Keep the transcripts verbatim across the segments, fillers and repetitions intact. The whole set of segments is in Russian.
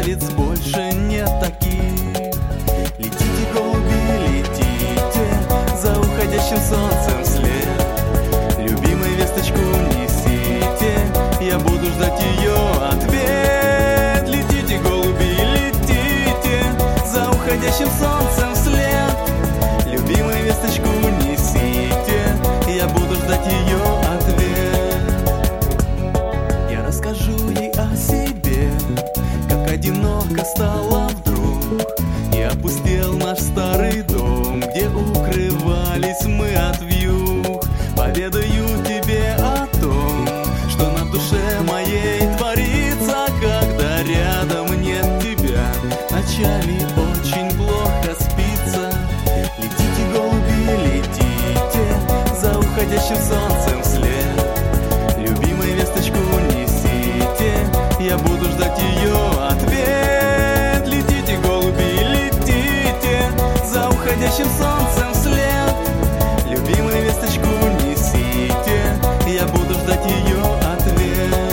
красавиц больше нет таких. Летите, голуби, летите за уходящим солнцем вслед. Любимой весточку несите, я буду ждать ее ответ. Летите, голуби, летите за уходящим солнцем вслед. Любимой весточку несите, я буду ждать ее ответ. Я расскажу ей о себе, как одиноко стало вдруг, и опустел наш старый дом, где укрывались мы от вьюг. Поведаю тебе о том, что на душе моей творится, когда рядом нет тебя. Вначале очень плохо спится. Летите, голуби, летите за уходящим солнцем вслед. Любимой весточку несите, я буду ждать ее ответ. Летите, голуби, летите за уходящим солнцем вслед. Любимой весточку несите, я буду ждать ее ответ.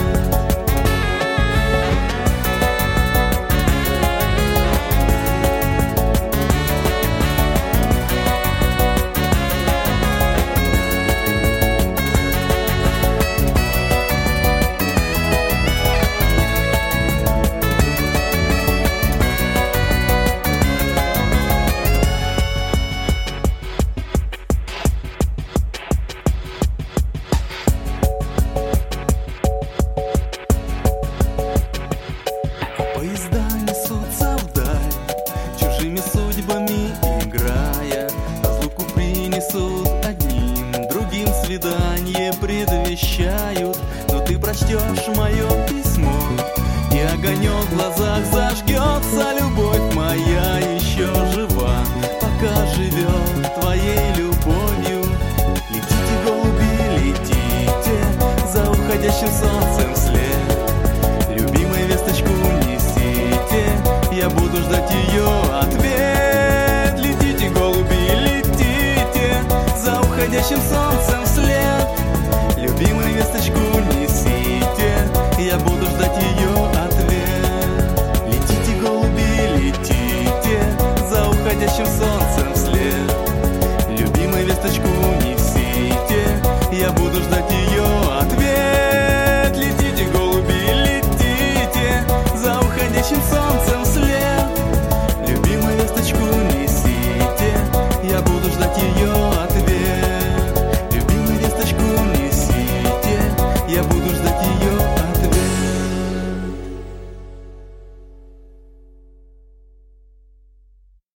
Поезда несутся вдаль, чужими судьбами играя. Разлуку принесут одним, другим свидание предвещают. Но ты прочтешь мое письмо, и огонек в глазах зажгется. Любовь моя еще жива, пока живет твоей любовью. Летите, голуби, летите за уходящим солнцем